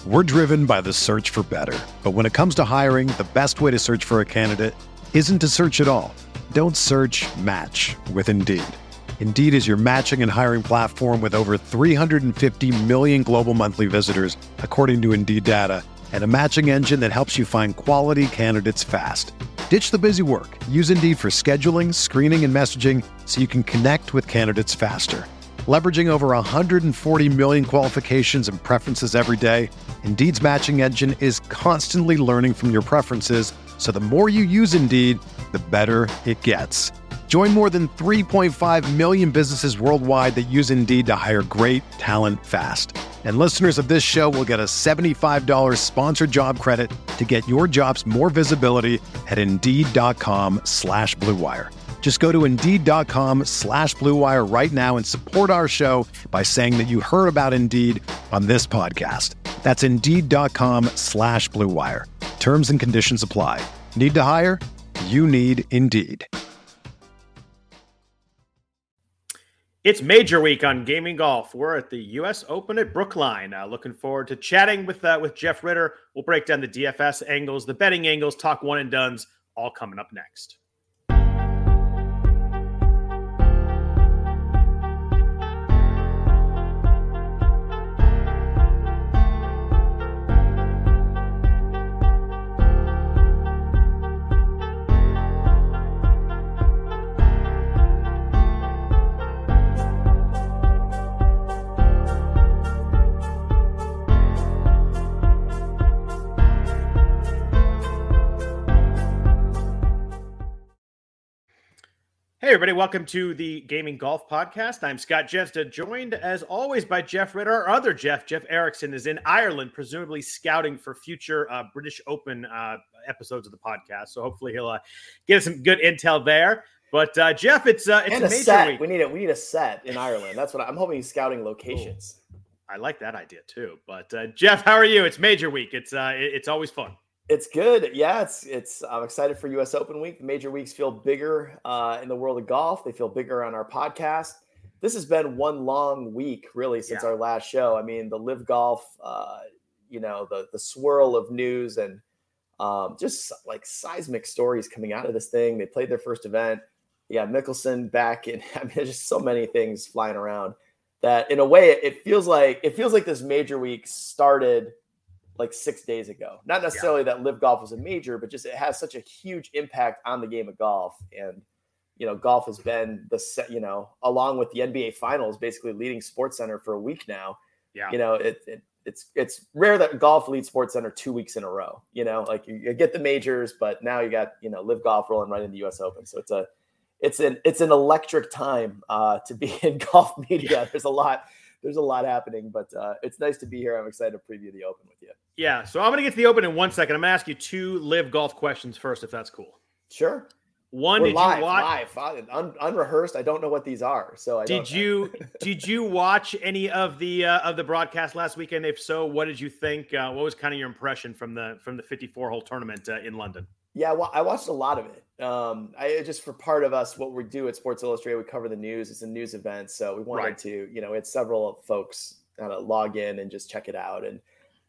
We're driven by the search for better. But when it comes to hiring, the best way to search for a candidate isn't to search at all. Don't search, match with Indeed. Indeed is your matching and hiring platform with over 350 million global monthly visitors, according to Indeed data, and a matching engine that helps you find quality candidates fast. Ditch the busy work. Use Indeed for scheduling, screening, and messaging so you can connect with candidates faster. Leveraging over 140 million qualifications and preferences every day, Indeed's matching engine is constantly learning from your preferences, so the more you use Indeed, the better it gets. Join more than 3.5 million businesses worldwide that use Indeed to hire great talent fast. And listeners of this show will get a $75 sponsored job credit to get your jobs more visibility at Indeed.com/Blue Wire. Just go to Indeed.com/Blue Wire right now and support our show by saying that you heard about Indeed on this podcast. That's Indeed.com/Blue Wire. Terms and conditions apply. Need to hire? You need Indeed. It's major week on Gaming Golf. We're at the U.S. Open at Brookline. Looking forward to chatting with Jeff Ritter. We'll break down the DFS angles, the betting angles, talk one and dones, all coming up next. Hey, everybody. Welcome to the Gaming Golf Podcast. I'm Scott Jesta, joined as always by Jeff Ritter. Our other Jeff Erickson, is in Ireland, presumably scouting for future British Open episodes of the podcast. So hopefully he'll get us some good intel there. But Jeff, it's a major set. week. We need a set in Ireland. That's what I'm hoping. He's scouting locations. Ooh, I like that idea too. But Jeff, how are you? It's major week. It's always fun. It's good. Yeah, it's. I'm excited for U.S. Open week. The major weeks feel bigger in the world of golf. They feel bigger on our podcast. This has been one long week, really, since our last show. I mean, the Live Golf, the swirl of news and just like seismic stories coming out of this thing. They played their first event. Yeah, Mickelson back in. I mean, there's just so many things flying around that, in a way, it feels like this major week started like 6 days ago. Not necessarily that Live Golf was a major, but just it has such a huge impact on the game of golf. And, golf has been along with the NBA finals, basically leading SportsCenter for a week now. Yeah. It's rare that golf leads SportsCenter 2 weeks in a row, like you get the majors, but now you got, Live Golf rolling right into US Open. So it's an electric time to be in golf media. There's a lot happening, but it's nice to be here. I'm excited to preview the Open with you. Yeah, so I'm going to get to the Open in 1 second. I'm going to ask you two Live Golf questions first, if that's cool. Sure. One, We're did live, you watch? Unrehearsed. I don't know what these are, so did you watch any of the broadcast last weekend? If so, what did you think? What was kind of your impression from the 54-hole tournament in London? Yeah, well, I watched a lot of it. I just, for part of us, what we do at Sports Illustrated, we cover the news. It's a news event, so we wanted to, we had several folks kind of log in and just check it out. And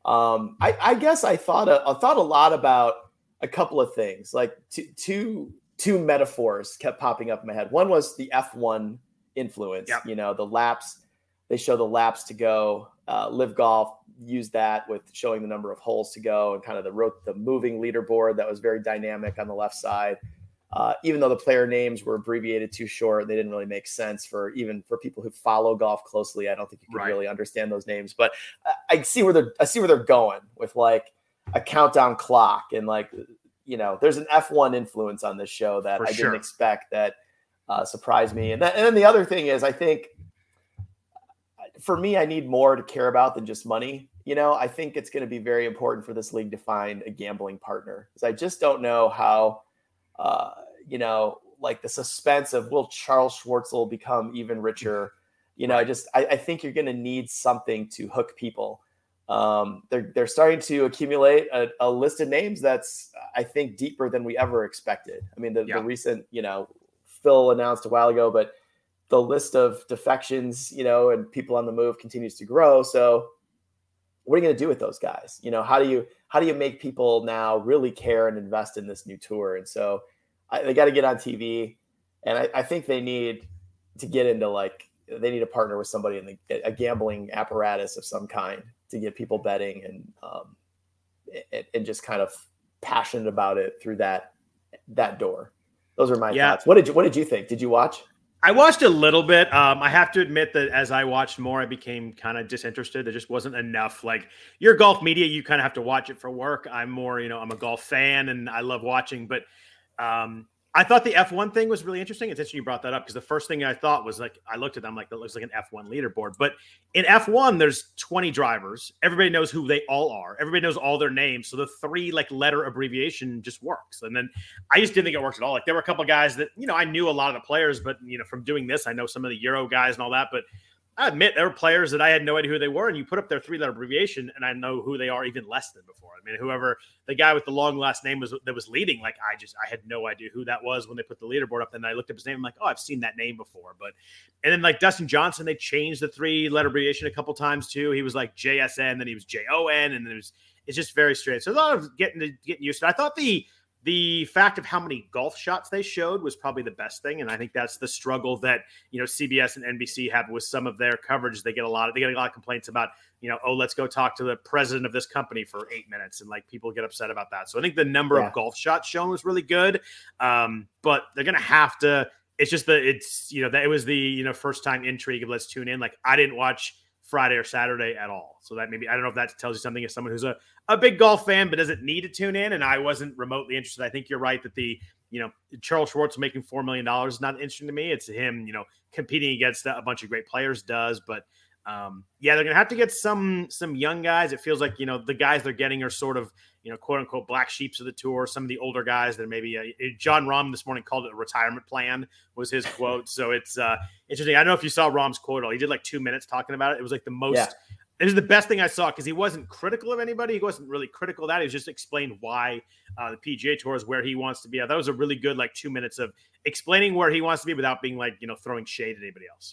I guess I thought a lot about a couple of things. Like two metaphors kept popping up in my head. One was the F1 influence. Yep. The laps. They show the laps to go. Live Golf used that with showing the number of holes to go and kind of the moving leaderboard that was very dynamic on the left side. Even though the player names were abbreviated too short, they didn't really make sense for people who follow golf closely. I don't think you can really understand those names, but I see where they're going with like a countdown clock and like, there's an F1 influence on this show that I didn't expect that surprised me. And then the other thing is, I think for me, I need more to care about than just money. I think it's going to be very important for this league to find a gambling partner, because I just don't know how, like the suspense of will Charles Schwartzel become even richer? I think you're going to need something to hook people. They're starting to accumulate a list of names that's, I think, deeper than we ever expected. I mean, the recent, Phil announced a while ago, but the list of defections, and people on the move continues to grow. So, what are you going to do with those guys? How do you make people now really care and invest in this new tour? And so they got to get on TV, and I think they need to get into they need to partner with somebody in a gambling apparatus of some kind to get people betting and just kind of passionate about it through that door. Those are my thoughts. What did you think? Did you watch? I watched a little bit. I have to admit that as I watched more, I became kind of disinterested. There just wasn't enough. Like, your golf media, you kind of have to watch it for work. I'm more, I'm a golf fan and I love watching. But I thought the F1 thing was really interesting. It's interesting you brought that up, because the first thing I thought was I looked at them that looks like an F1 leaderboard. But in F1, there's 20 drivers. Everybody knows who they all are. Everybody knows all their names. So the 3 letter abbreviation just works. And then I just didn't think it worked at all. There were a couple of guys that, I knew a lot of the players, but from doing this, I know some of the Euro guys and all that. But I admit there were players that I had no idea who they were, and you put up their 3-letter abbreviation, and I know who they are even less than before. I mean, whoever the guy with the long last name was leading, I had no idea who that was when they put the leaderboard up. Then I looked up his name, I'm like, oh, I've seen that name before. And then Dustin Johnson, they changed the 3-letter abbreviation a couple times too. He was JSN, then he was JON, and then it's just very strange. So a lot of getting used to it. I thought the fact of how many golf shots they showed was probably the best thing. And I think that's the struggle that, CBS and NBC have with some of their coverage. They get a lot of complaints about, let's go talk to the president of this company for 8 minutes. And people get upset about that. So I think the number of golf shots shown was really good. But they're going to have to, it's just that it was the, first time intrigue of let's tune in. I didn't watch Friday or Saturday at all. So that maybe, I don't know if that tells you something as someone who's a big golf fan, but doesn't need to tune in. And I wasn't remotely interested. I think you're right that Charles Schwartz making $4 million is not interesting to me. It's him, competing against a bunch of great players does. But they're going to have to get some young guys. It feels like, the guys they're getting are sort of, quote unquote, black sheeps of the tour. Some of the older guys that maybe John Rahm this morning called it a retirement plan was his quote. So it's interesting. I don't know if you saw Rahm's quote at all. He did 2 minutes talking about it. It was the most, it was the best thing I saw, because he wasn't critical of anybody. He wasn't really critical of that. He was just explained why the PGA Tour is where he wants to be. That was a really good 2 minutes of explaining where he wants to be without being throwing shade at anybody else.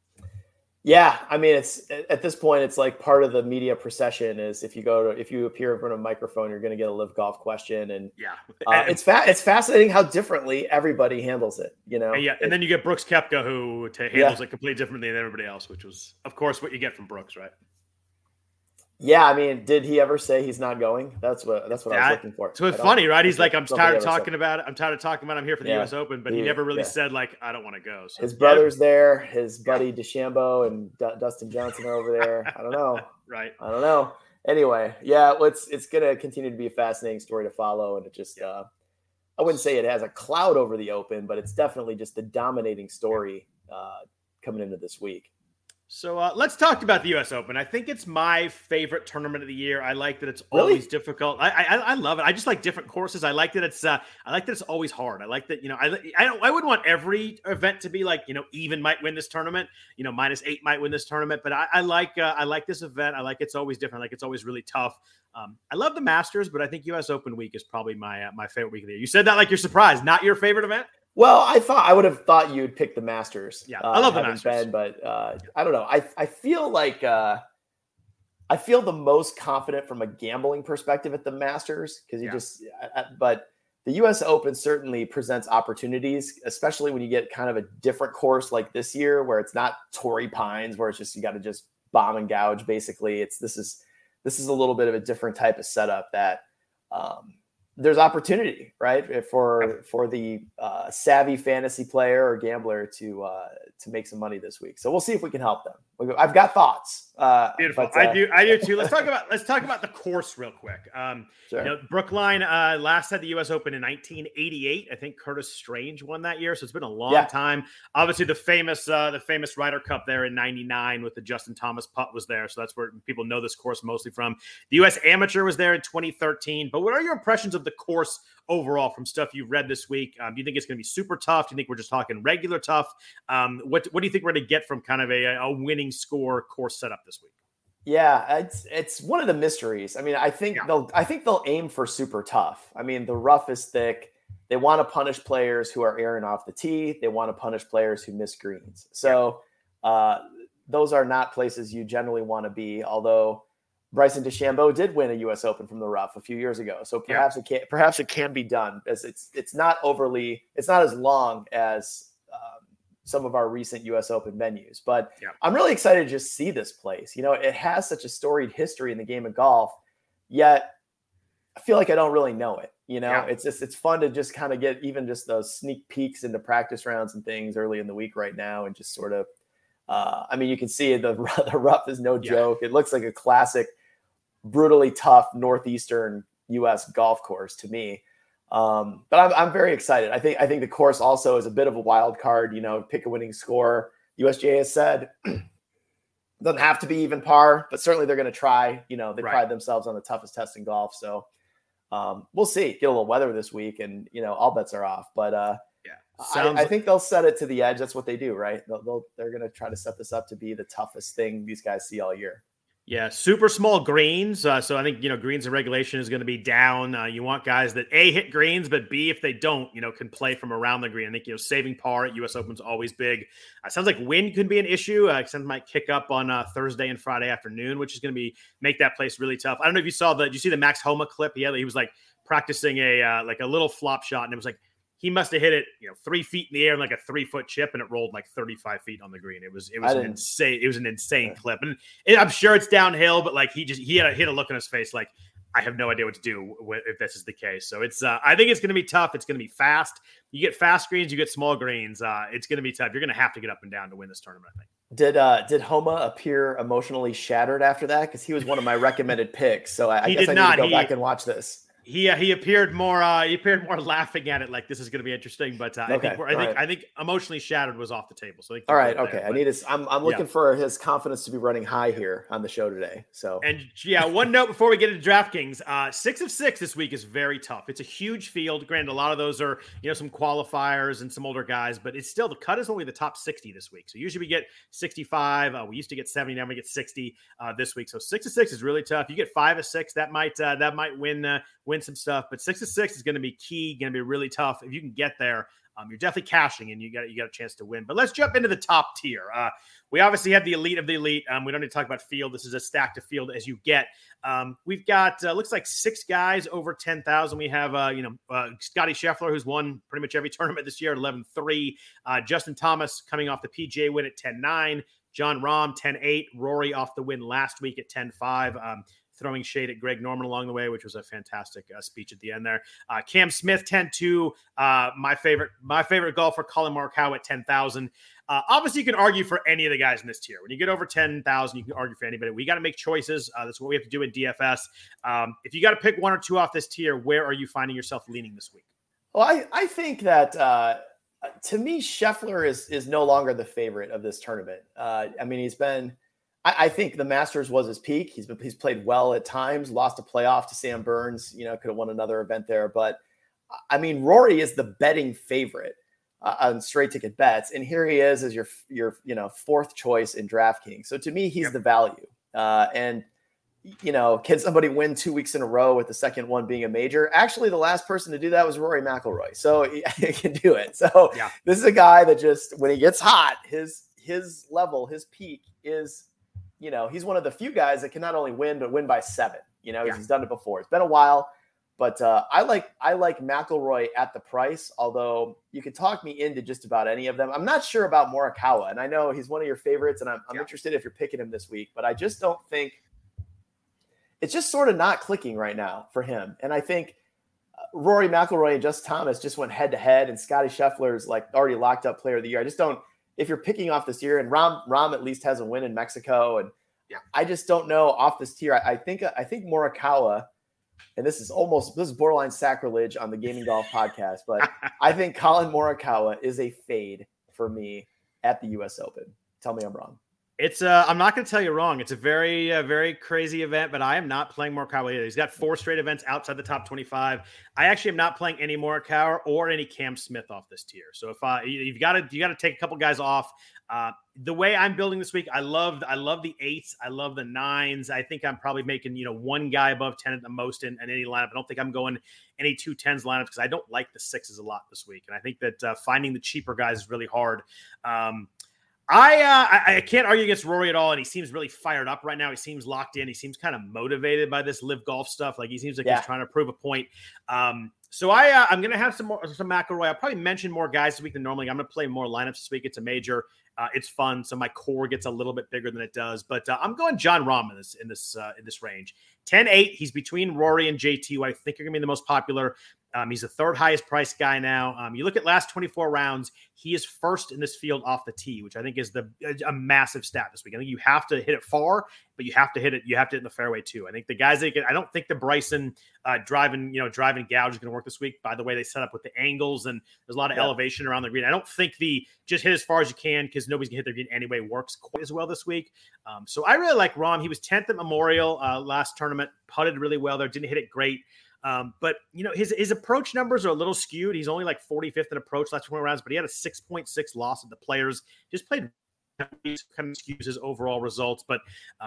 Yeah, I mean, it's at this point, it's part of the media procession is if you appear in front of a microphone, you're going to get a live golf question, and it's fascinating how differently everybody handles it. And then you get Brooks Koepka, who handles it completely differently than everybody else, which was, of course, what you get from Brooks, right? Yeah, I mean, did he ever say he's not going? That's what I was looking for. So it's funny, right? He's I'm tired of talking about it. I'm tired of talking about I'm here for the U.S. Open, but he never really said I don't want to go. So, his brother's there, his buddy DeChambeau and Dustin Johnson are over there. I don't know. Right. I don't know. Anyway, it's going to continue to be a fascinating story to follow, and it just I wouldn't say it has a cloud over the Open, but it's definitely just the dominating story coming into this week. So let's talk about the U.S. Open. I think it's my favorite tournament of the year. I like that it's always difficult. I love it. I just like different courses. I like that it's always hard. I like that I wouldn't want every event to be even might win this tournament. -8 might win this tournament. But I like this event. I like it's always different. Like it's always really tough. I love the Masters, but I think U.S. Open week is probably my favorite week of the year. You said that like you're surprised. Not your favorite event? Well, I would have thought you'd pick the Masters. Yeah, I love the Masters. But I don't know. I feel I feel the most confident from a gambling perspective at the Masters because but the U.S. Open certainly presents opportunities, especially when you get kind of a different course like this year, where it's not Torrey Pines, where it's just you got to just bomb and gouge. Basically, this is a little bit of a different type of setup that. There's opportunity, right, for the savvy fantasy player or gambler to make some money this week. So we'll see if we can help them. I've got thoughts. Beautiful. But, I do too. Let's talk about the course real quick. Sure. Brookline last had the U.S. Open in 1988. I think Curtis Strange won that year, so it's been a long time. Obviously, the famous Ryder Cup there in '99 with the Justin Thomas putt was there, so that's where people know this course mostly from. The U.S. Amateur was there in 2013. But what are your impressions of the course overall from stuff you've read this week? Do you think it's going to be super tough? Do you think we're just talking regular tough? What do you think we're going to get from kind of a winning score course setup this week? Yeah, it's one of the mysteries. I mean, I think they'll aim for super tough. I mean, the rough is thick. They want to punish players who are airing off the tee. They want to punish players who miss greens. So those are not places you generally want to be. Although Bryson DeChambeau did win a U.S. Open from the rough a few years ago. So perhaps it can be done, as it's not as long as some of our recent U.S. Open venues. But I'm really excited to just see this place. It has such a storied history in the game of golf, yet I feel like I don't really know it. It's fun to just kind of get even just those sneak peeks into practice rounds and things early in the week right now, and just sort of, you can see the rough is no joke. It looks like a classic, brutally tough Northeastern U.S. golf course to me. But I'm very excited. I think the course also is a bit of a wild card. Pick a winning score. USGA has said doesn't have to be even par, but certainly they're going to try. They pride themselves on the toughest test in golf. So we'll see. Get a little weather this week, and all bets are off. But I think they'll set it to the edge. That's what they do, right? They're going to try to set this up to be the toughest thing these guys see all year. Yeah, super small greens. So I think, greens and regulation is going to be down. You want guys that A, hit greens, but B, if they don't, can play from around the green. I think, saving par at U.S. Open's always big. Sounds like wind could be an issue. Some might kick up on Thursday and Friday afternoon, which is going to make that place really tough. I don't know if you saw did you see the Max Homa clip? He was like practicing a little flop shot, and it was like, he must have hit it, 3 feet in the air, like a 3-foot chip, and it rolled like 35 feet on the green. It was an insane. It was an insane clip, and I'm sure it's downhill, but like he had a look on his face, like, I have no idea what to do if this is the case. So it's I think it's going to be tough. It's going to be fast. You get fast greens, you get small greens. It's going to be tough. You're going to have to get up and down to win this tournament, I think. Did Homa appear emotionally shattered after that? Because he was one of my recommended picks. So I guess I need to go back and watch this. He appeared more laughing at it, like this is going to be interesting, but I think emotionally shattered was off the table. So all right, okay. I'm looking for his confidence to be running high here on the show today. So one note before we get into DraftKings, 6 of 6 this week is very tough. It's a huge field. Granted, a lot of those are some qualifiers and some older guys, but it's still the cut is only the top 60 this week. So usually we get 65. We used to get 70. Now we get 60 this week. So 6 of 6 is really tough. You get 5 of 6, that might win some stuff, but 6 of 6 is going to be key, going to be really tough. If you can get there, you're definitely cashing, and you got a chance to win. But let's jump into the top tier. We obviously have the elite of the elite. We don't need to talk about field. This is as stacked a field as you get. We've got looks like 6 guys over 10,000. We have Scotty Scheffler, who's won pretty much every tournament this year, 11-3. Justin Thomas coming off the PGA win at 10-9. Jon Rahm 10-8. Rory off the win last week at 10-5. Throwing shade at Greg Norman along the way, which was a fantastic speech at the end there. Cam Smith, 10-2. My favorite golfer, Colin Morikawa at 10,000. Obviously, you can argue for any of the guys in this tier. When you get over 10,000, you can argue for anybody. We got to make choices. That's what we have to do in DFS. If you got to pick 1 or 2 off this tier, where are you finding yourself leaning this week? Well, I think that to me, Scheffler is no longer the favorite of this tournament. He's been. I think the Masters was his peak. He's played well at times, lost a playoff to Sam Burns, could have won another event there. But Rory is the betting favorite on straight ticket bets. And here he is as your 4th choice in DraftKings. So to me, he's the value. Can somebody win 2 weeks in a row with the second one being a major? Actually, the last person to do that was Rory McIlroy. So he can do it. So This is a guy that just, when he gets hot, his level, his peak is, he's one of the few guys that can not only win, but win by 7. He's done it before. It's been a while, but I like McIlroy at the price, although you could talk me into just about any of them. I'm not sure about Morikawa, and I know he's one of your favorites, and I'm interested if you're picking him this week, but I just don't think it's just sort of not clicking right now for him. And I think Rory McIlroy and Justin Thomas just went head to head, and Scotty Scheffler is like already locked up player of the year. I just don't. If you're picking off this year, and Rahm at least has a win in Mexico, and I just don't know off this tier. I think Morikawa, and this is borderline sacrilege on the Gaming Golf podcast, but I think Colin Morikawa is a fade for me at the U.S. Open. Tell me I'm wrong. It's I'm not going to tell you wrong. It's a very, very crazy event, but I am not playing Morikawa either. He's got 4 straight events outside the top 25. I actually am not playing any Morikawa or any Cam Smith off this tier. So if you've got to take a couple guys off. The way I'm building this week, I love the 8s. I love the 9s. I think I'm probably making, one guy above 10 at the most in any lineup. I don't think I'm going any 2 10s lineups because I don't like the 6s a lot this week. And I think that finding the cheaper guys is really hard. I can't argue against Rory at all, and he seems really fired up right now. He seems locked in. He seems kind of motivated by this live golf stuff. Like he seems like he's trying to prove a point. So I'm going to have some McIlroy. I'll probably mention more guys this week than normally. I'm going to play more lineups this week. It's a major. It's fun, so my core gets a little bit bigger than it does. But I'm going Jon Rahm in this range. 10-8. He's between Rory and JT, who I think are going to be the most popular. He's the third highest priced guy now. You look at last 24 rounds, he is first in this field off the tee, which I think is a massive stat this week. I think you have to hit it far, but you have to hit it. You have to hit in the fairway too. I think the guys I don't think the Bryson driving gouge is going to work this week. By the way, they set up with the angles and there's a lot of elevation around the green. I don't think the just hit as far as you can because nobody's going to hit their green anyway works quite as well this week. So I really like Rahm. He was 10th at Memorial last tournament, putted really well there, didn't hit it great. But his approach numbers are a little skewed. He's only like 45th in approach last 20 rounds, but he had a 6.6 loss at the Players. Just played kind of skews his overall results. But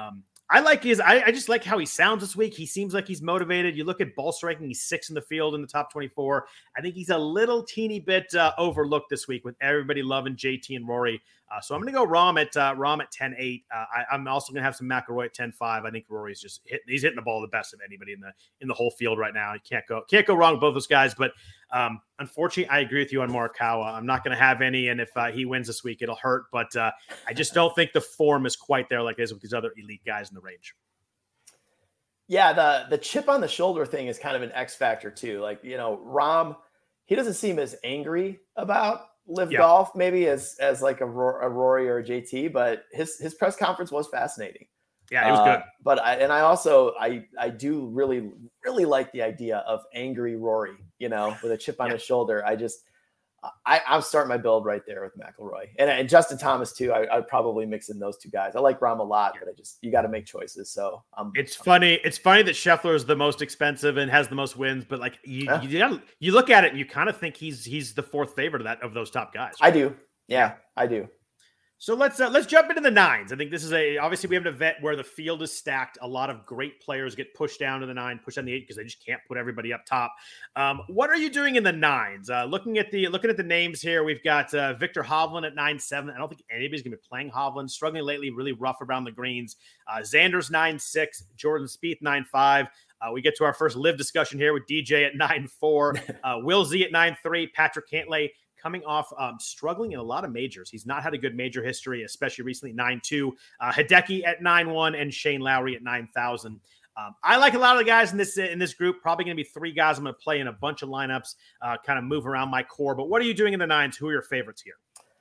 I just like how he sounds this week. He seems like he's motivated. You look at ball striking, he's 6th in the field in the top 24. I think he's a little teeny bit overlooked this week with everybody loving JT and Rory. So I'm going to go Rahm at 10-8. I'm also going to have some McIlroy at 10-5. I think Rory's he's hitting the ball the best of anybody in the whole field right now. You can't go wrong with both those guys. But unfortunately, I agree with you on Morikawa. I'm not going to have any, and if he wins this week, it'll hurt. But I just don't think the form is quite there like it is with these other elite guys in the range. Yeah, the chip on the shoulder thing is kind of an X factor too. Like, Rahm, he doesn't seem as angry about live golf maybe as like a Rory or a JT, but his press conference was fascinating. Yeah, it was good. But I do really, really like the idea of angry Rory, with a chip on his shoulder. I'm starting my build right there with McIlroy and Justin Thomas too. I'd probably mix in those two guys. I like Rahm a lot, but you got to make choices. So it's funny. It's funny that Scheffler is the most expensive and has the most wins, but like you look at it and you kind of think he's the fourth favorite of those top guys. Right? I do. Yeah, I do. So let's jump into the nines. I think this is obviously we have an event where the field is stacked. A lot of great players get pushed down to the 9, pushed down the 8 because they just can't put everybody up top. What are you doing in the 9s? Looking at the names here, we've got Victor Hovland at 9-7. I don't think anybody's going to be playing Hovland. Struggling lately, really rough around the greens. Xander's 9-6. Jordan Spieth 9-5. We get to our first live discussion here with DJ at 9-4. Will Z at 9-3. Patrick Cantlay coming off struggling in a lot of majors. He's not had a good major history, especially recently, 9-2. Hideki at 9-1 and Shane Lowry at 9,000. I like a lot of the guys in this group. Probably going to be 3 guys I'm going to play in a bunch of lineups, kind of move around my core. But what are you doing in the 9s? Who are your favorites here?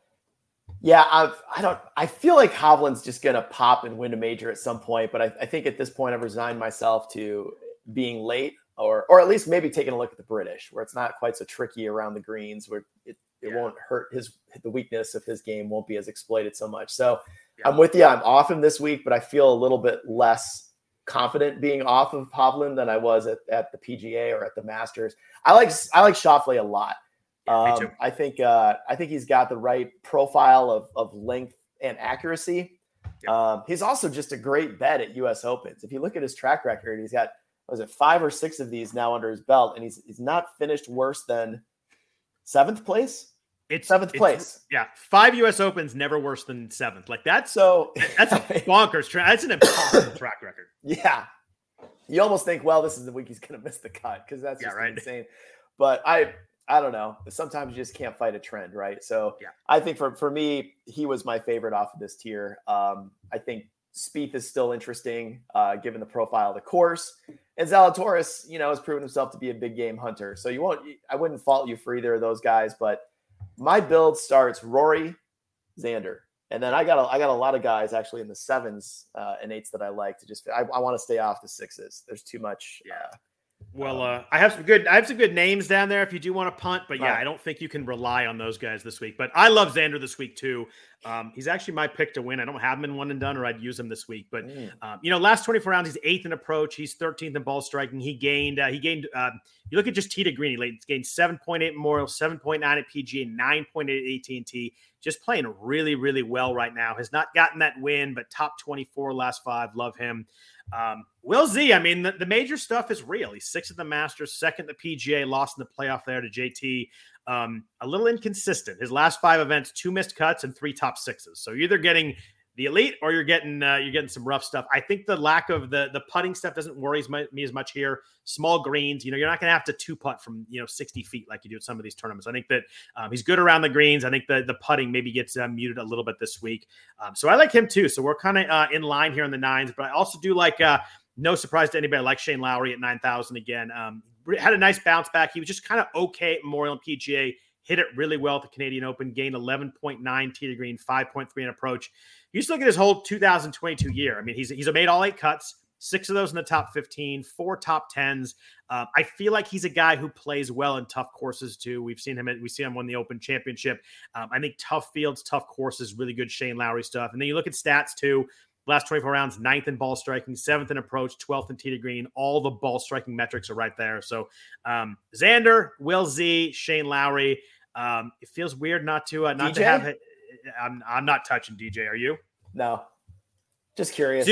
Yeah, I feel like Hovland's just going to pop and win a major at some point. But I think at this point, I've resigned myself to being late or at least maybe taking a look at the British, where it's not quite so tricky around the greens, where it won't hurt the weakness of his game won't be as exploited so much. So I'm with you. I'm off him this week, but I feel a little bit less confident being off of Hovland than I was at the PGA or at the Masters. I like Schauffele a lot. Me too. I think he's got the right profile of length and accuracy. He's also just a great bet at US Opens. If you look at his track record, he's got 5 or 6 of these now under his belt, and he's not finished worse than 7th place. It's 7th place. 5 US Opens, never worse than 7th. Like that's a bonkers track. That's an impossible track record. Yeah. You almost think, well, this is the week he's going to miss the cut because that's just insane. But I don't know. Sometimes you just can't fight a trend, right? So I think for me, he was my favorite off of this tier. I think Spieth is still interesting, given the profile of the course. And Zalatoris, has proven himself to be a big game hunter. So I wouldn't fault you for either of those guys, but my build starts Rory, Xander. And then I got a lot of guys actually in the 7s and 8s that I like I want to stay off the 6s. There's too much. Well, I have some good names down there if you do want to punt, but I don't think you can rely on those guys this week. But I love Xander this week too. He's actually my pick to win. I don't have him in one and done, or I'd use him this week. But last 24 rounds, he's 8th in approach. He's 13th in ball striking. He gained. You look at just tee to green. He gained 7.8 Memorial, 7.9 at PGA, 9.8 at AT&T. Just playing really, really well right now. Has not gotten that win, but top 24 last 5. Love him. Will Z, the major stuff is real. He's 6th at the Masters, 2nd at the PGA, lost in the playoff there to JT. a little inconsistent. His last 5 events, 2 missed cuts and 3 top 6s. So you're either getting the elite or you're getting some rough stuff. I think the lack of the putting stuff doesn't worry me as much here. Small greens, you're not going to have to 2-putt from 60 feet like you do at some of these tournaments. I think that he's good around the greens. I think the putting maybe gets muted a little bit this week. So I like him too. So we're kind of in line here on the 9s, but I also do like no surprise to anybody, I like Shane Lowry at 9,000 again. Had a nice bounce back. He was just kind of okay at Memorial and PGA. Hit it really well at the Canadian Open, gained 11.9 tee to green, 5.3 in approach. You just look at his whole 2022 year. I mean, he's made all 8 cuts, 6 of those in the top 15, 4 top 10s. I feel like he's a guy who plays well in tough courses too. We see him win the Open Championship. I think tough fields, tough courses, really good Shane Lowry stuff. And then you look at stats too. Last 24 rounds, 9th in ball striking, 7th in approach, 12th in tee to green. All the ball striking metrics are right there. So Xander, Will Z, Shane Lowry. It feels weird not to have it. I'm not touching DJ. Are you? No, just curious.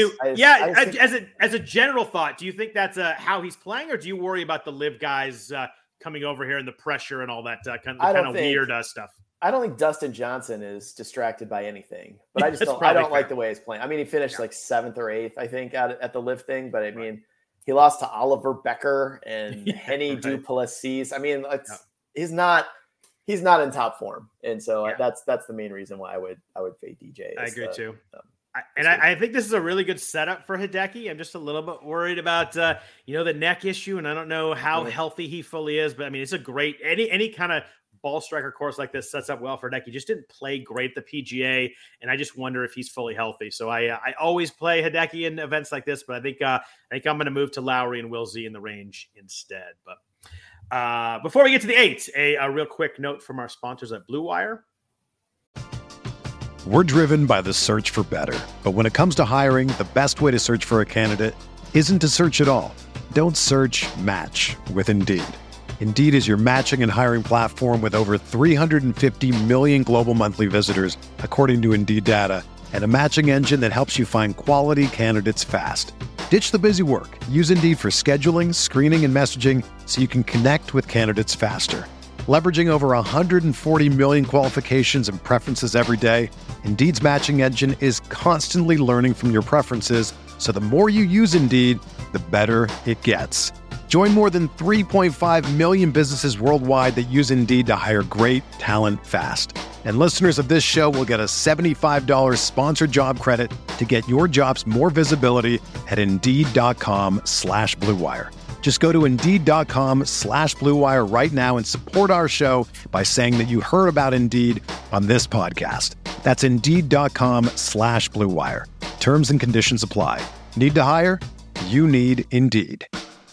As a general thought, do you think that's how he's playing, or do you worry about the live guys coming over here and the pressure and all that kind of weird stuff? I don't think Dustin Johnson is distracted by anything, but I don't like the way he's playing. I mean, he finished like 7th or 8th, I think, at the live thing, but I mean, he lost to Oliver Becker and Henny Duplessis. I mean, he's not in top form. And so that's the main reason why I would fade DJ. I agree too. I think this is a really good setup for Hideki. I'm just a little bit worried about, the neck issue, and I don't know how healthy he fully is, but I mean, it's a great, any kind of ball striker course like this sets up well for Hideki. Just didn't play great at the PGA, and I just wonder if he's fully healthy. So I always play Hideki in events like this, but I think I'm going to move to Lowry and Will Z in the range instead. But before we get to the 8s, a real quick note from our sponsors at Blue Wire. We're driven by the search for better, but when it comes to hiring, the best way to search for a candidate isn't to search at all. Don't search, match with Indeed. Indeed is your matching and hiring platform with over 350 million global monthly visitors, according to Indeed data, and a matching engine that helps you find quality candidates fast. Ditch the busy work. Use Indeed for scheduling, screening, and messaging so you can connect with candidates faster. Leveraging over 140 million qualifications and preferences every day, Indeed's matching engine is constantly learning from your preferences, so the more you use Indeed, the better it gets. Join more than 3.5 million businesses worldwide that use Indeed to hire great talent fast. And listeners of this show will get a $75 sponsored job credit to get your jobs more visibility at Indeed.com/Blue Wire. Just go to Indeed.com/Blue Wire right now and support our show by saying that you heard about Indeed on this podcast. That's Indeed.com/Blue Wire. Terms and conditions apply. Need to hire? You need Indeed.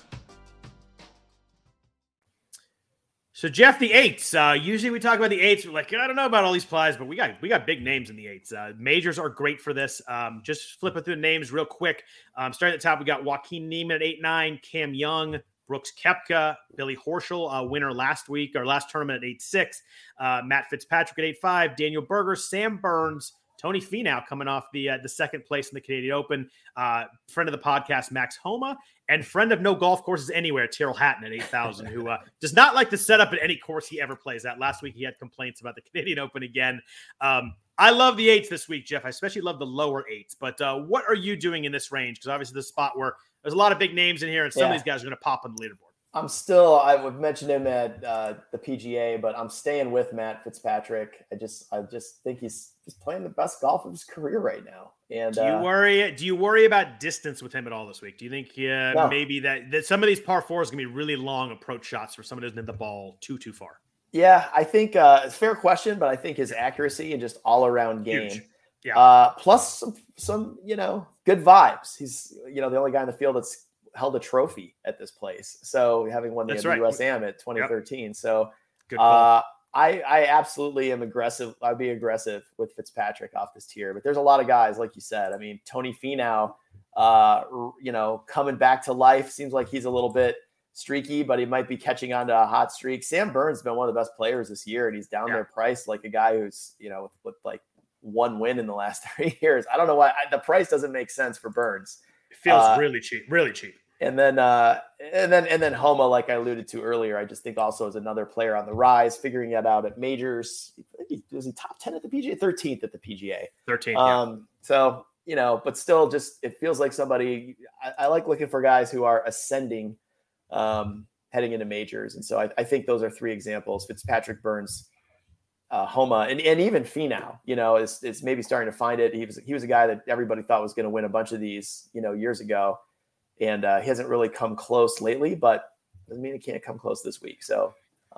So Jeff, the 8s. Usually we talk about the 8s. We're like, I don't know about all these plays, but we got big names in the 8s. Majors are great for this. Just flipping through the names real quick. Starting at the top, we got Joaquin Niemann at 8-9, Cam Young, Brooks Koepka, Billy Horschel, winner last tournament at 8-6, Matt Fitzpatrick at 8-5, Daniel Berger, Sam Burns, Tony Finau coming off the second place in the Canadian Open. Friend of the podcast, Max Homa, and friend of no golf courses anywhere, Tyrrell Hatton at 8,000, who does not like to set up at any course he ever plays at. Last week, he had complaints about the Canadian Open again. I love the 8s this week, Jeff. I especially love the lower 8s. But what are you doing in this range? Because obviously, this spot where there's a lot of big names in here, and some of these guys are going to pop on the leaderboard. I would mention him at the PGA, but I'm staying with Matt Fitzpatrick. I just think he's playing the best golf of his career right now. And do you worry about distance with him at all this week? Do you think no. maybe that some of these par 4s are going to be really long approach shots for someone who doesn't hit the ball too far? Yeah, I think it's a fair question, but I think his accuracy and just all around game. Huge. Yeah. Plus some good vibes. He's the only guy in the field that's held a trophy at this place. So having won the US Am at 2013. Yep. So good call. I absolutely am aggressive. I'd be aggressive with Fitzpatrick off this tier, but there's a lot of guys, like you said. I mean, Tony Finau, coming back to life. Seems like he's a little bit streaky, but he might be catching on to a hot streak. Sam Burns has been one of the best players this year, and he's down there priced like a guy who's, with like one win in the last 3 years. I don't know why the price doesn't make sense for Burns. It feels really cheap. And then And then Homa, like I alluded to earlier, I just think also is another player on the rise, figuring that out at majors. Was he top 10 at the PGA? 13th at the PGA. 13th. So, but still just, it feels like somebody, I like looking for guys who are ascending, heading into majors. And so I think those are three examples: Fitzpatrick, Burns, Homa, and even Finau, is maybe starting to find it. He was a guy that everybody thought was going to win a bunch of these, years ago. And he hasn't really come close lately, but doesn't mean he can't come close this week. So,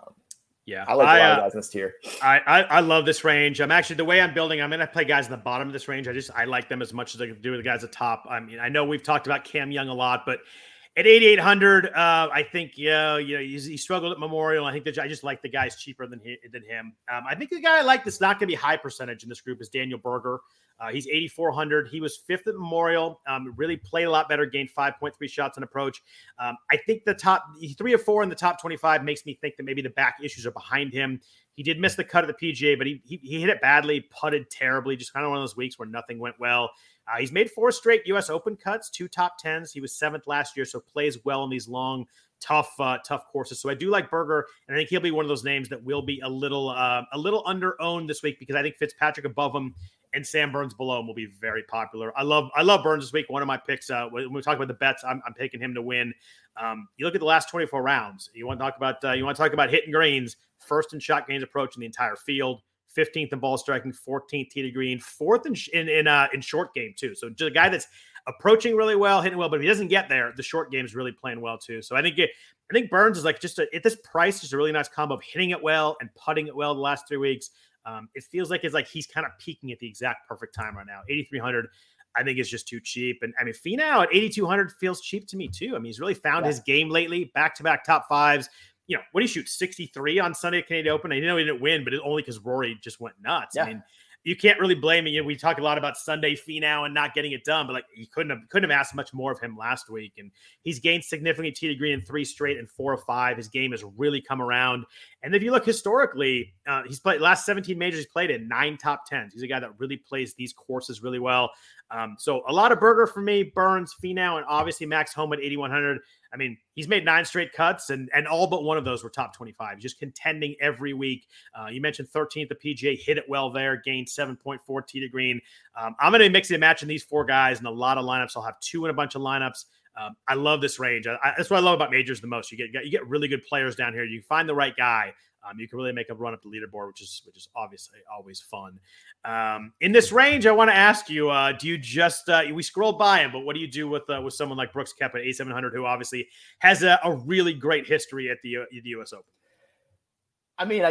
yeah, I like a lot of guys in this tier. I love this range. I'm actually, the way I'm building, I'm going to play guys in the bottom of this range. I like them as much as I can do with the guys at the top. I mean, I know we've talked about Cam Young a lot, but at 8,800, I think, he struggled at Memorial. I think that I just like the guys cheaper than him. I think the guy I like that's not going to be high percentage in this group is Daniel Berger. He's 8,400. He was fifth at Memorial. Really played a lot better, gained 5.3 shots on approach. I think the top 3 or 4 in the top 25 makes me think that maybe the back issues are behind him. He did miss the cut at the PGA, but he hit it badly, putted terribly, just kind of one of those weeks where nothing went well. He's made 4 straight U.S. Open cuts, 2 top 10s. He was 7th last year, so plays well in these long, tough courses. So I do like Berger, and I think he'll be one of those names that will be a little under-owned this week, because I think Fitzpatrick above him and Sam Burns below him will be very popular. I love Burns this week. One of my picks, when we talk about the bets, I'm taking him to win. You look at the last 24 rounds. You want to talk about hitting greens, first in shot gains approach in the entire field, 15th in ball striking, 14th tee to green, 4th in short game too. So just a guy that's approaching really well, hitting well, but if he doesn't get there, the short game is really playing well too. So I think Burns is like at this price, just a really nice combo of hitting it well and putting it well the last 3 weeks. It feels like he's kind of peaking at the exact perfect time right now. 8,300, I think, is just too cheap. And I mean, Finau at 8,200 feels cheap to me too. I mean, he's really found his game lately. Back-to-back top fives. What do you shoot? 63 on Sunday at Canadian Open. I know he didn't win, but only because Rory just went nuts. Yeah. I mean, you can't really blame him. We talk a lot about Sunday Finau and not getting it done, but he couldn't have asked much more of him last week. And he's gained significant tee to green in 3 straight and 4 of 5. His game has really come around. And if you look historically, he's played last 17 majors he's played in 9 top 10s. He's a guy that really plays these courses really well. So a lot of Berger for me, Burns, Finau, and obviously Max Homa at 8,100. I mean, he's made 9 straight cuts, and all but one of those were top 25. He's just contending every week. You mentioned 13th at the PGA, hit it well there, gained 7.4 tee to green. I'm going to mix and match in these 4 guys in a lot of lineups. I'll have 2 in a bunch of lineups. I love this range. That's what I love about majors the most. You get really good players down here. You find the right guy. You can really make a run up the leaderboard, which is obviously always fun. In this range, I want to ask you: do you just we scrolled by him, but what do you do with someone like Brooks Koepka at 8,700, who obviously has a really great history at the U.S. Open? I mean,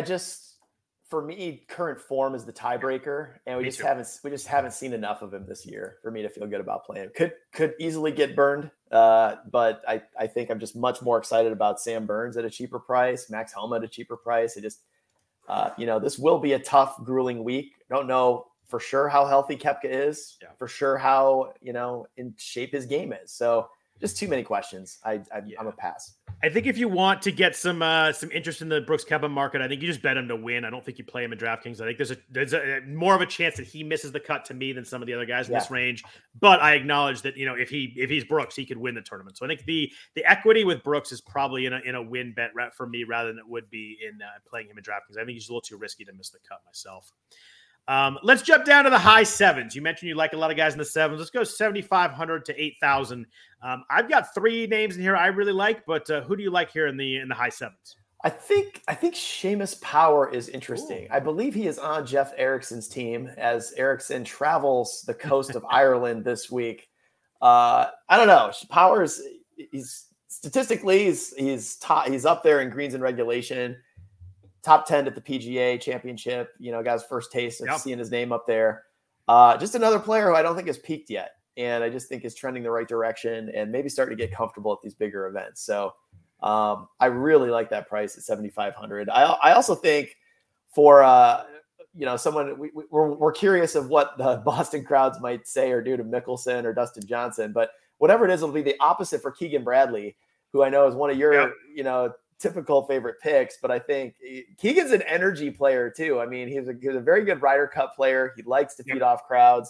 for me, current form is the tiebreaker, and we just haven't seen enough of him this year for me to feel good about playing. Could easily get burned, but I think I'm just much more excited about Sam Burns at a cheaper price, Max Homa at a cheaper price. It just, this will be a tough, grueling week. I don't know for sure how healthy Koepka is, for sure how in shape his game is. So just too many questions. I'm a pass. I think if you want to get some interest in the Brooks Koepka market, I think you just bet him to win. I don't think you play him in DraftKings. I think there's a more of a chance that he misses the cut to me than some of the other guys in this range. But I acknowledge that if he's Brooks, he could win the tournament. So I think the equity with Brooks is probably in a win bet for me rather than it would be in playing him in DraftKings. I think he's a little too risky to miss the cut myself. Let's jump down to the high 7s. You mentioned you like a lot of guys in the 7s. Let's go 7,500 to 8,000. I've got 3 names in here I really like, but who do you like here in the high 7s? I think Seamus Power is interesting. Ooh. I believe he is on Jeff Ericsson's team as Ericsson travels the coast of Ireland this week. I don't know. Power's statistically he's up there in greens and regulation. Top 10 at the PGA Championship, got his first taste of seeing his name up there. Just another player who I don't think has peaked yet. And I just think is trending the right direction and maybe starting to get comfortable at these bigger events. So I really like that price at 7,500. I also think for, someone we're curious of what the Boston crowds might say or do to Mickelson or Dustin Johnson, but whatever it is, it'll be the opposite for Keegan Bradley, who I know is one of your, typical favorite picks, but I think Keegan's an energy player too. I mean, he's a very good Ryder Cup player. He likes to feed off crowds.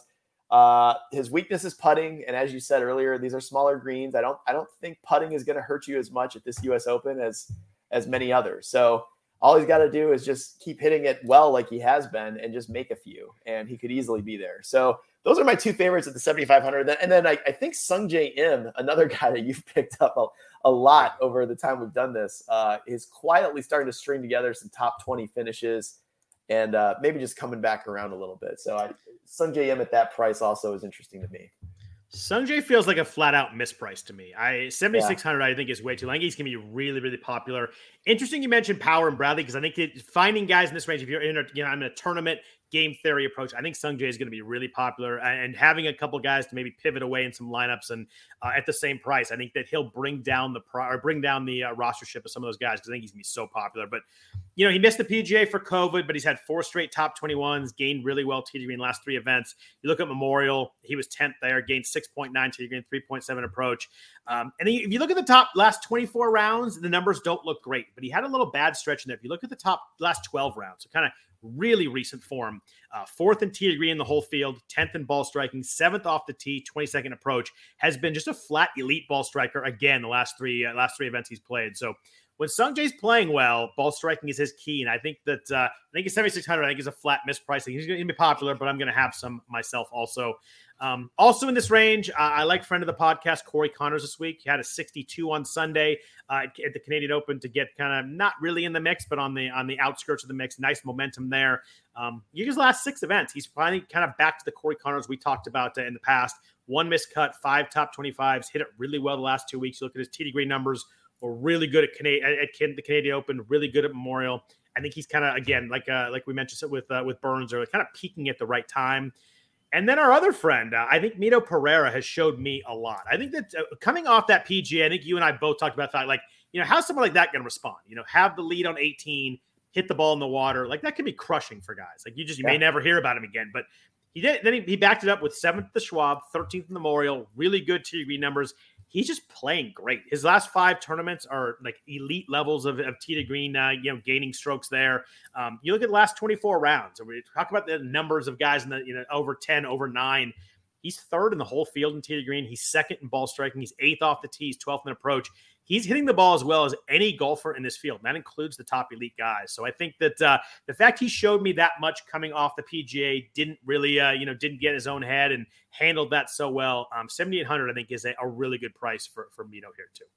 His weakness is putting, and as you said earlier, these are smaller greens. I don't think putting is going to hurt you as much at this U.S. Open as many others. So all he's got to do is just keep hitting it well like he has been and just make a few, and he could easily be there. So those are my two favorites at the 7,500. And then I think Sungjae Im, another guy that you've picked up a lot over the time we've done this, is quietly starting to string together some top 20 finishes and maybe just coming back around a little bit. So Sungjae Im at that price also is interesting to me. Sungjae feels like a flat out misprice to me. 7,600 I think is way too low. I think he's going to be really, really popular. Interesting you mentioned Power and Bradley, because I think finding guys in this range, if you're in a tournament game theory approach, I think Sungjae is going to be really popular, and having a couple guys to maybe pivot away in some lineups and at the same price, I think that he'll bring down the rostership of some of those guys, because I think he's going to be so popular. But he missed the PGA for COVID, but he's had 4 straight top 21s, gained really well tee to green last 3 events. You look at Memorial, he was 10th there, gained 6.9 tee to green, 3.7 approach. And then if you look at the top last 24 rounds, the numbers don't look great, but he had a little bad stretch in there. If you look at the top last 12 rounds, so kind of really recent form, 4th in tee to green in the whole field, 10th in ball striking, 7th off the tee, 22nd approach, has been just a flat elite ball striker again the last three events he's played. So when Sungjae's playing well, ball striking is his key, and I think that I think he's 7,600. I think he's a flat mispricing. He's going to be popular, but I'm going to have some myself also. Also in this range, I like friend of the podcast, Corey Connors this week. He had a 62 on Sunday at the Canadian Open to get kind of not really in the mix, but on the outskirts of the mix. Nice momentum there. His last 6 events, he's finally kind of back to the Corey Connors we talked about in the past. 1 miscut, 5 top 25s, hit it really well the last 2 weeks. You look at his tee to green numbers, were really good at the Canadian Open, really good at Memorial. I think he's kind of, again, like we mentioned with Burns, or kind of peaking at the right time. And then our other friend, I think Mito Pereira has showed me a lot. I think that coming off that PGA, I think you and I both talked about that. How's someone like that going to respond? Have the lead on 18, hit the ball in the water. That could be crushing for guys. You may never hear about him again. But he did. Then he backed it up with 7th at the Schwab, 13th in the Memorial, really good tee to green numbers. He's just playing great. His last 5 tournaments are elite levels of tee to green, gaining strokes there. You look at the last 24 rounds, and we talk about the numbers of guys in the, over 10, over 9. He's 3rd in the whole field in tee to green. He's 2nd in ball striking. He's 8th off the tee. He's 12th in approach. He's hitting the ball as well as any golfer in this field. And that includes the top elite guys. So I think that the fact he showed me that much coming off the PGA, didn't really, didn't get his own head and handled that so well. 7,800, I think, is a really good price for Mito here too.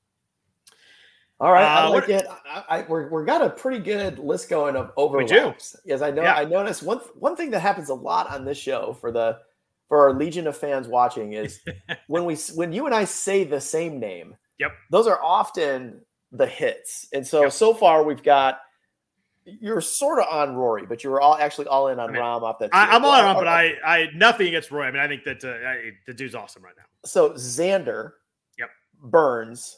All right, I like it. We're got a pretty good list going of overlaps. Yes, I know. Yeah. I noticed one thing that happens a lot on this show for our legion of fans watching is when you and I say the same name. Yep. Those are often the hits. And so far we've got, you're sort of on Rory, but you were all in on Rahm off that. I'm all on, but I nothing against Rory. I mean, I think that the dude's awesome right now. So Xander, yep, Burns.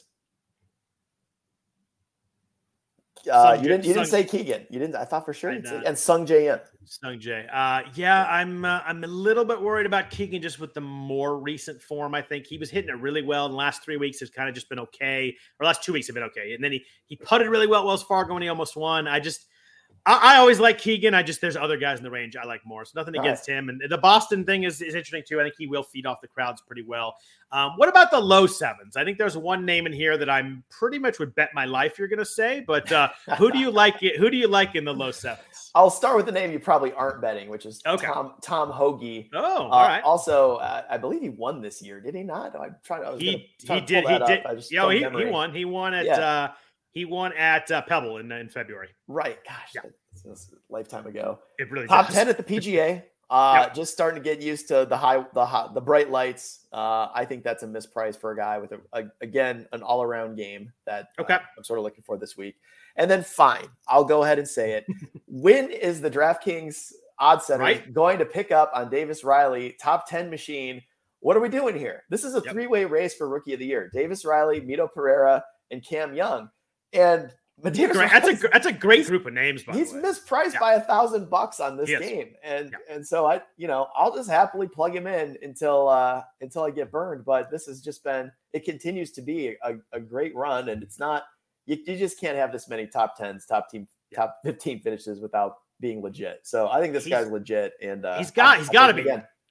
You didn't say Keegan. You didn't. I thought for sure you'd say, and Sungjae Im. Sungjae. I'm a little bit worried about Keegan just with the more recent form. I think he was hitting it really well in the last 3 weeks. It's kind of just been okay. Or last 2 weeks have been okay. And then he putted really well at Wells Fargo when he almost won. I always like Keegan. There's other guys in the range I like more. So nothing against him. And the Boston thing is interesting too. I think he will feed off the crowds pretty well. What about the low 7s? I think there's one name in here that I'm pretty much would bet my life you're going to say. But who do you like? Who do you like in the low 7s? I'll start with the name you probably aren't betting, which is Tom Hoge. Oh, all right. Also, I believe he won this year. Did he not? He did. He won. He won at. Yeah. He won at Pebble in February. Right. Gosh, yeah. That's a lifetime ago. It really Top does. 10 at the PGA. Just starting to get used to the bright lights. I think that's a misprice for a guy with again an all around game that I'm sort of looking for this week. And then fine, I'll go ahead and say it. When is the DraftKings odds center going to pick up on Davis Riley, top 10 machine? What are we doing here? This is a 3-way race for Rookie of the Year. Davis Riley, Mito Pereira, and Cam Young. And that's a great group of names. He's mispriced by $1,000 on this game, and so I'll just happily plug him in until I get burned. But this has just been, it continues to be a great run, and it's not, you just can't have this many top 10s, top 15 finishes without being legit. So I think this guy's legit, and he's got to be. Again.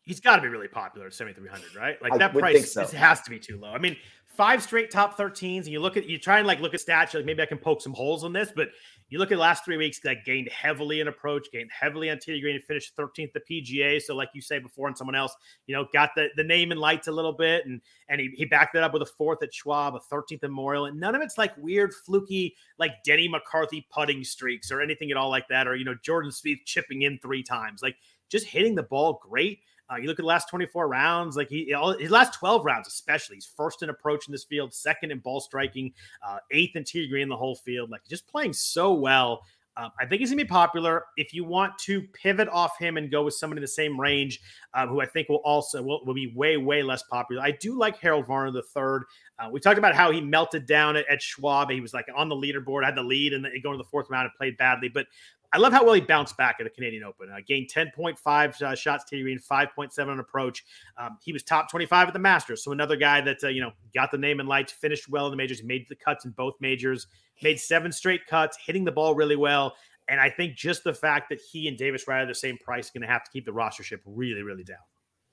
He's got to be really popular at 7,300, right? Like that I price so. has to be too low. I mean, 5 straight top 13s, and you try and look at stats, you're like, maybe I can poke some holes on this, but you look at the last 3 weeks, gained heavily in approach, gained heavily on tee green, and finished 13th at PGA. So like you say before, and someone else, got the name in lights a little bit, and he backed that up with a 4th at Schwab, a 13th at Memorial, and none of it's like weird, fluky, like Denny McCarthy putting streaks or anything at all like that, or Jordan Spieth chipping in 3 times, like just hitting the ball great. You look at the last 24 rounds, like his last 12 rounds, especially, he's first in approach in this field, second in ball striking, 8th in tee green in the whole field, like just playing so well. I think he's going to be popular. If you want to pivot off him and go with somebody in the same range, who I think will be way, way less popular, I do like Harold Varner III. We talked about how he melted down at Schwab. He was like on the leaderboard, had the lead, and then going to the 4th round and played badly. But I love how well he bounced back at the Canadian Open. Gained 10.5 shots tee green, 5.7 on approach. He was top 25 at the Masters. So another guy that, got the name in lights, finished well in the majors, made the cuts in both majors, made 7 straight cuts, hitting the ball really well. And I think just the fact that he and Davis Riley are the same price is going to have to keep the rostership really, really down.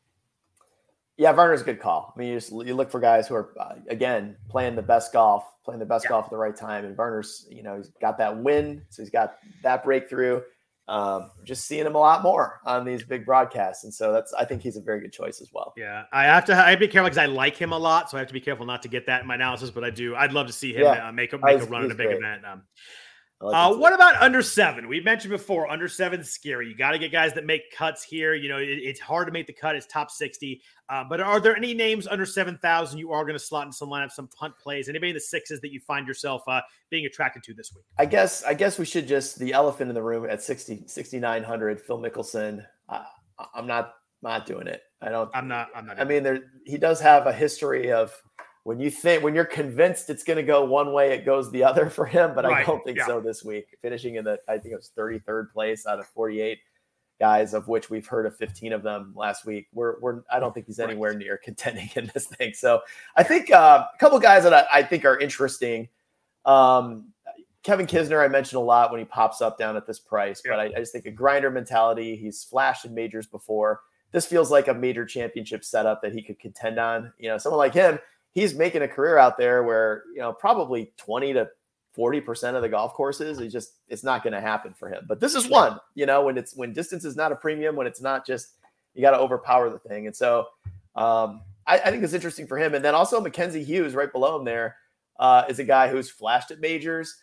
Yeah, Varner's a good call. I mean, you look for guys who are, again, playing the best golf at the right time. And Varner's, he's got that win. So he's got that breakthrough. Just seeing him a lot more on these big broadcasts. And so I think he's a very good choice as well. Yeah, I have to be careful because I like him a lot. So I have to be careful not to get that in my analysis, but I do. I'd love to see him make a run in a big event. What about under 7? We mentioned before, under 7 scary. You got to get guys that make cuts here. It's hard to make the cut. It's top 60. But are there any names under 7,000 you are going to slot in some lineups, some punt plays? Anybody in the 6s that you find yourself being attracted to this week? I guess we should just, the elephant in the room at 6,900, Phil Mickelson. I'm not doing it. I'm not. I mean, he does have a history of, when you're convinced it's going to go one way, it goes the other for him. But I don't think so this week. Finishing in I think it was 33rd place out of 48 guys, of which we've heard of 15 of them last week. I don't think he's anywhere near contending in this thing. So I think a couple of guys that I think are interesting. Kevin Kisner, I mentioned a lot when he pops up down at this price, but I just think a grinder mentality. He's flashed in majors before. This feels like a major championship setup that he could contend on. Someone like him, he's making a career out there where, probably 20 to 40% of the golf courses, it's not going to happen for him. But this is one, when distance is not a premium, when it's not just, you got to overpower the thing. And so I think it's interesting for him. And then also Mackenzie Hughes right below him there is a guy who's flashed at majors,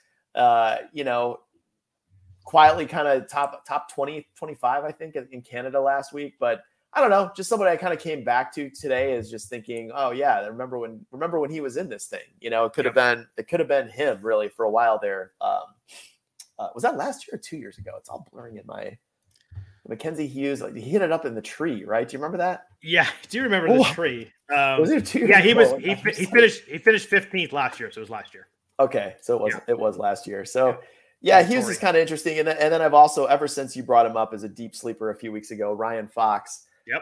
quietly kind of top 20, 25, I think in Canada last week. But I don't know, just somebody I kind of came back to today is just thinking, oh yeah, remember when he was in this thing, it could have been him really for a while there. Was that last year or 2 years ago? It's all blurring in my Mackenzie Hughes. Like, he hit it up in the tree, right? Do you remember that? Yeah, I do remember the tree. Was it 2 years Yeah, ago? he finished 15th last year, so it was last year. Okay, so it was last year. So yeah, Hughes is kind of interesting, and then I've also, ever since you brought him up as a deep sleeper a few weeks ago, Ryan Fox. Yep.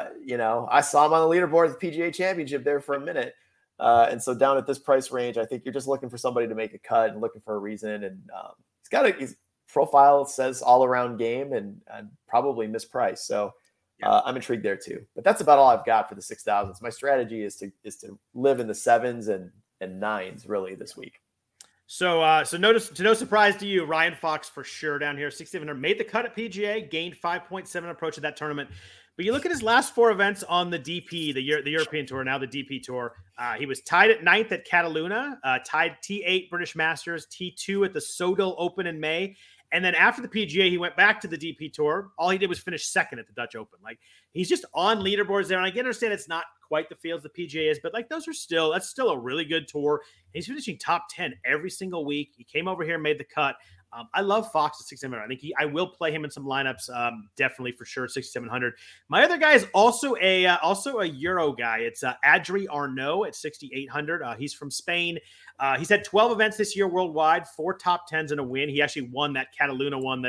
I saw him on the leaderboard at the PGA Championship there for a minute. And so down at this price range, I think you're just looking for somebody to make a cut and looking for a reason. And his profile says all around game and probably mispriced. So I'm intrigued there too. But that's about all I've got for the 6,000s. My strategy is to live in the 7s and 9s really this week. So notice, to no surprise to you, Ryan Fox for sure down here, 6,700, made the cut at PGA, gained 5.7 approach at that tournament. But you look at his last 4 events on the DP, the European Tour, now the DP Tour. He was tied at 9th at Cataluna, tied T8 British Masters, T2 at the Sodal Open in May. And then after the PGA, he went back to the DP Tour. All he did was finish 2nd at the Dutch Open. Like, he's just on leaderboards there. And I can understand it's not quite the fields the PGA is, but like that's still a really good tour. He's finishing top 10 every single week. He came over here and made the cut. I love Fox at 6,700. I think I will play him in some lineups, definitely for sure. 6,700. My other guy is also a Euro guy. It's Adri Arnaud at 6,800. He's from Spain. He's had 12 events this year worldwide, 4 top 10s and a win. He actually won that Cataluna one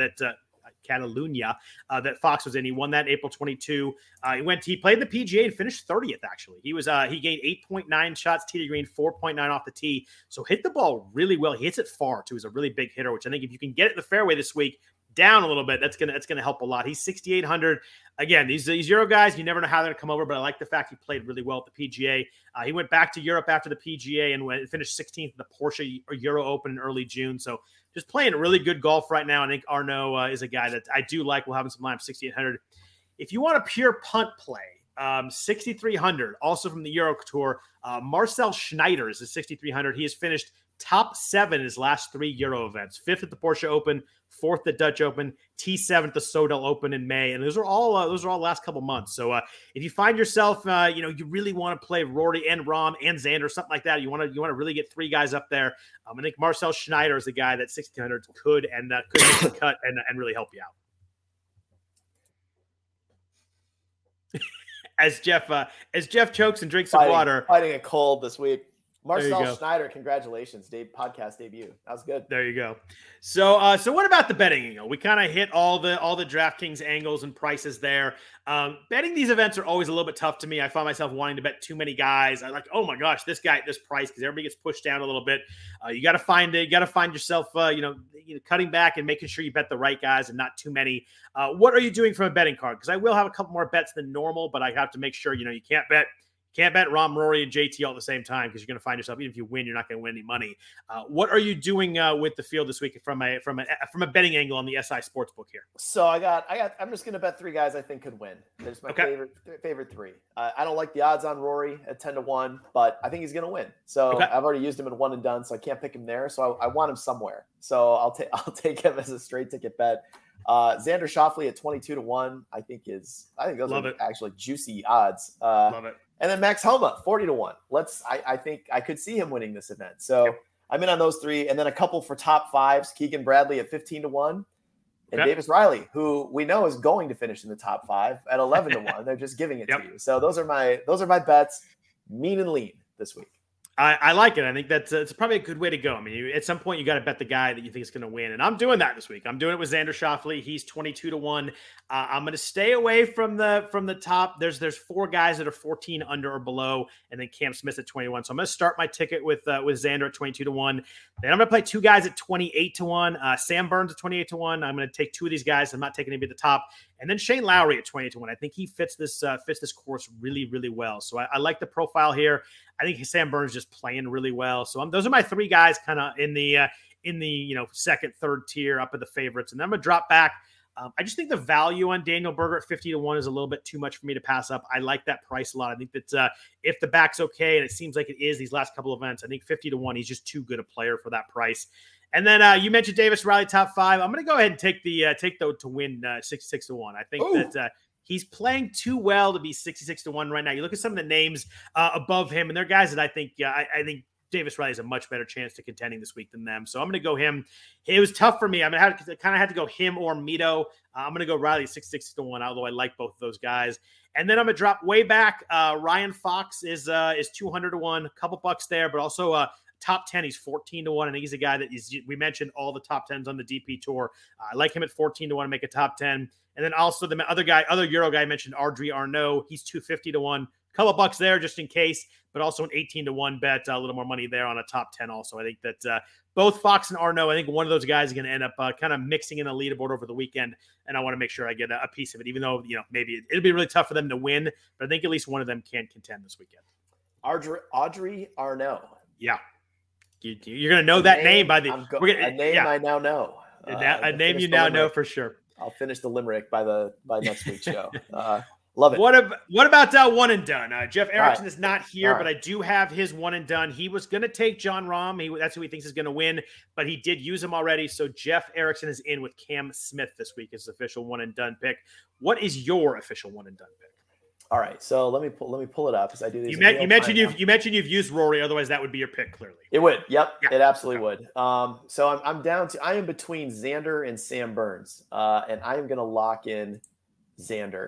Catalunya that Fox was in. He won that April 22. He played the PGA and finished 30th. Actually, he gained 8.9 shots tee to green, 4.9 off the tee. So hit the ball really well. He hits it far too. He's a really big hitter, which I think if you can get it in the fairway this week, down a little bit, that's gonna help a lot. He's 6,800. Again, these Euro guys, you never know how they're gonna come over, but I like the fact he played really well at the PGA. He went back to Europe after the PGA and finished 16th in the Porsche Euro Open in early June. So just playing really good golf right now. I think Arnaud is a guy that I do like. We'll have him some line 6,800. If you want a pure punt play, 6,300, also from the Euro Tour, Marcel Schneider is at 6,300. He has finished top 7 in his last 3 Euro events: 5th at the Porsche Open, 4th at the Dutch Open, T7 at the Sodal Open in May, and those are all last couple months. So if you find yourself, you really want to play Rory and Rahm and Xander, something like that, you want to really get 3 guys up there. I think Marcel Schneider is the guy that 1,600 could make the cut and really help you out. As Jeff chokes and drinks some water, fighting a cold this week. Marcel Schneider, congratulations, podcast debut. That was good. There you go. So what about the betting angle? We kind of hit all the DraftKings angles and prices there. Betting these events are always a little bit tough to me. I find myself wanting to bet too many guys. I like, oh my gosh, this guy at this price, because everybody gets pushed down a little bit. You got to find yourself, cutting back and making sure you bet the right guys and not too many. What are you doing from a betting card? Because I will have a couple more bets than normal, but I have to make sure you can't bet Rahm, Rory, and JT all at the same time, because you're going to find yourself, even if you win, you're not going to win any money. What are you doing with the field this week from a betting angle on the SI Sportsbook here? So I'm just going to bet 3 guys I think could win. There's my favorite 3. I don't like the odds on Rory at 10-1, but I think he's going to win. So I've already used him in 1 and done, so I can't pick him there. So I want him somewhere. So I'll take him as a straight ticket bet. Xander Schauffele at 22-1, I think those are actually juicy odds. Love it. And then Max Homa, 40-1. I think I could see him winning this event. So I'm in on those 3. And then a couple for top 5s. Keegan Bradley at 15-1. And Davis Riley, who we know is going to finish in the top 5 at 11-1. They're just giving it to you. So those are my bets, mean and lean this week. I like it. I think that's it's probably a good way to go. I mean, at some point you got to bet the guy that you think is going to win, and I'm doing that this week. I'm doing it with Xander Schauffele. He's 22-1. I'm going to stay away from the top. There's 4 guys that are 14 under or below, and then Cam Smith at 21. So I'm going to start my ticket with Xander at 22-1. Then I'm going to play 2 guys at 28-1. Sam Burns at 28-1. I'm going to take 2 of these guys. I'm not taking anybody at the top. And then Shane Lowry at 28-1. I think he fits this course really, really well. So I like the profile here. I think Sam Burns just playing really well. So those are my 3 guys kind of in the second, third tier up at the favorites. And then I'm going to drop back. I just think the value on Daniel Berger at 50-1 is a little bit too much for me to pass up. I like that price a lot. I think that if the back's okay, and it seems like it is these last couple of events, I think 50-1, he's just too good a player for that price. And then you mentioned Davis Riley top 5. I'm going to go ahead and take the to win 66-1. I think that he's playing too well to be 66-1 right now. You look at some of the names above him, and they're guys that I think I think Davis Riley has a much better chance to contending this week than them. So I'm going to go him. It was tough for me. I kind of had to go him or Mito. I'm going to go Riley 66-1, although I like both of those guys. And then I'm going to drop way back. Ryan Fox is 200-1, a couple bucks there, but also top 10, he's 14-1. I think he's a guy that we mentioned all the top 10s on the DP Tour. I like him at 14-1 to make a top 10. And then also the other Euro guy I mentioned, Adri Arnaud, he's 250-1. Couple bucks there just in case, but also an 18-1 bet, a little more money there on a top 10 also. I think that both Fox and Arnaud, I think one of those guys is going to end up kind of mixing in a leaderboard over the weekend, and I want to make sure I get a piece of it, even though maybe it'll be really tough for them to win, but I think at least one of them can contend this weekend. Adri Arnaud. Yeah. You're going to know that name by the I now know. A name you now know for sure. I'll finish the limerick by next week's show. Love it. What about one and done? Jeff Erickson is not here, but I do have his one and done. He was going to take Jon Rahm. That's who he thinks is going to win, but he did use him already. So Jeff Erickson is in with Cam Smith this week as his official one and done pick. What is your official one and done pick? All right, so let me pull it up because I do these. You mentioned you've used Rory, otherwise that would be your pick clearly. It would. Yep, yeah. It absolutely would. So I am between Xander and Sam Burns, and I am going to lock in Xander.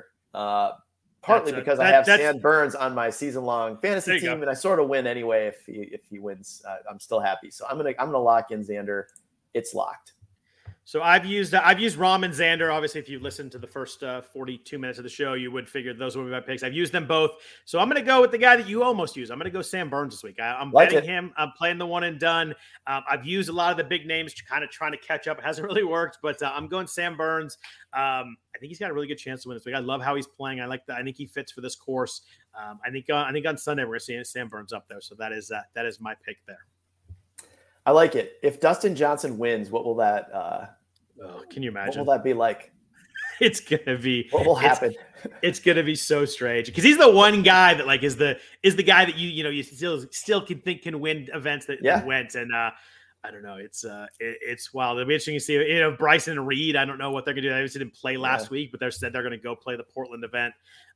Partly because I have Sam Burns on my season-long fantasy team, and I sort of win anyway if he wins. I'm still happy, so I'm gonna lock in Xander. It's locked. So I've used Rahm and Xander. Obviously, if you listened to the first 42 minutes of the show, you would figure those would be my picks. I've used them both. So I'm going to go with the guy that you almost used. I'm going to go Sam Burns this week. I'm betting him. I'm playing the one and done. I've used a lot of the big names, kind of trying to catch up. It hasn't really worked, but I'm going Sam Burns. I think he's got a really good chance to win this week. I love how he's playing. I think he fits for this course. I think on Sunday we're going to see Sam Burns up there. So that is my pick there. I like it. If Dustin Johnson wins, what will that? Can you imagine? What will that be like? It's gonna be. What will happen? It's gonna be so strange because he's the one guy that like is the guy that you still can win events that went, and I don't know. It's wild. It'll be interesting to see. Bryson and Reed. I don't know what they're gonna do. They obviously didn't play last week, but they said they're gonna go play the Portland event.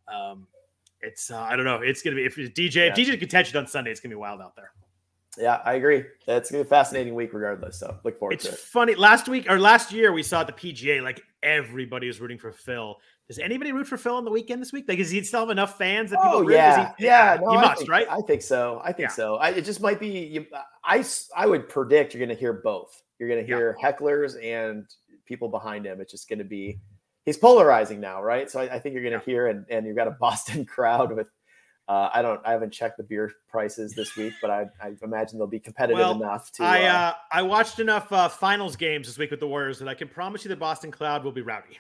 I don't know. It's gonna be if DJ contention on Sunday. It's gonna be wild out there. Yeah, I agree. It's going to be a fascinating week regardless. So look forward to it. It's funny. Last year, we saw at the PGA, like everybody was rooting for Phil. Does anybody root for Phil on the weekend this week? Like, does he still have enough fans that people root? He must, right? I think so. It just might be, I would predict you're going to hear both. You're going to hear hecklers and people behind him. It's just going to be, he's polarizing now, right? So I think you're going to hear, and you've got a Boston crowd with, I haven't checked the beer prices this week, but I imagine they'll be competitive enough to. I watched enough finals games this week with the Warriors that I can promise you the Boston crowd will be rowdy.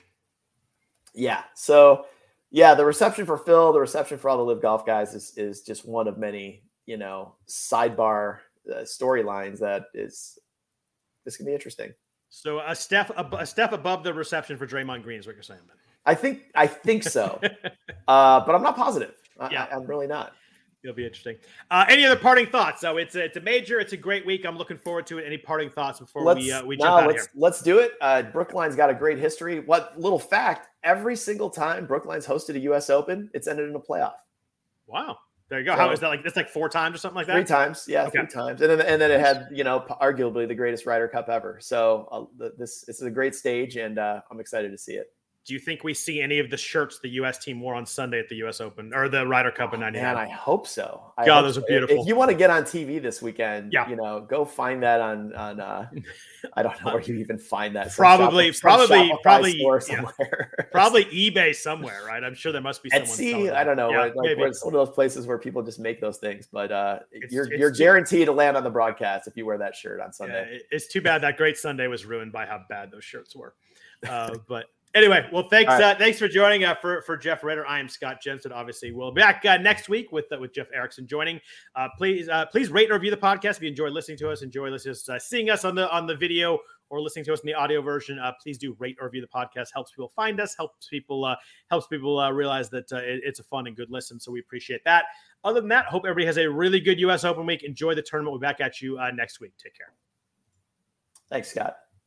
Yeah. So the reception for Phil, the reception for all the Live Golf guys is just one of many, sidebar storylines that is. This can be interesting. So a step above the reception for Draymond Green is what you're saying, Ben. I think so, but I'm not positive. I'm really not. It'll be interesting. Any other parting thoughts? So it's a major. It's a great week. I'm looking forward to it. Any parting thoughts before we jump out of here? Let's do it. Brookline's got a great history. What little fact? Every single time Brookline's hosted a U.S. Open, it's ended in a playoff. This There you go. How is that? Like, it's like 4 times or something like that? 3 times. Yeah, okay. 3 times. And then it had, arguably the greatest Ryder Cup ever. So this is a great stage, and I'm excited to see it. Do you think we see any of the shirts the U.S. team wore on Sunday at the U.S. Open or the Ryder Cup in '99? Man, I hope so. Those are beautiful. If you want to get on TV this weekend, go find that on I don't know where you even find that. Probably somewhere. Probably eBay somewhere, right? I'm sure there must be someone. I don't know. Yeah, where it's one of those places where people just make those things, but you're guaranteed to land on the broadcast if you wear that shirt on Sunday. Yeah, it's too bad that great Sunday was ruined by how bad those shirts were. But anyway, well, thanks for joining for Jeff Ritter. I am Scott Jensen. Obviously, we'll be back next week with Jeff Erickson joining. Please rate and review the podcast if you enjoy listening to us. Seeing us on the video or listening to us in the audio version. Please do rate or review the podcast. Helps people find us. Helps people realize that it's a fun and good listen. So we appreciate that. Other than that, hope everybody has a really good U.S. Open week. Enjoy the tournament. We'll be back at you next week. Take care. Thanks, Scott.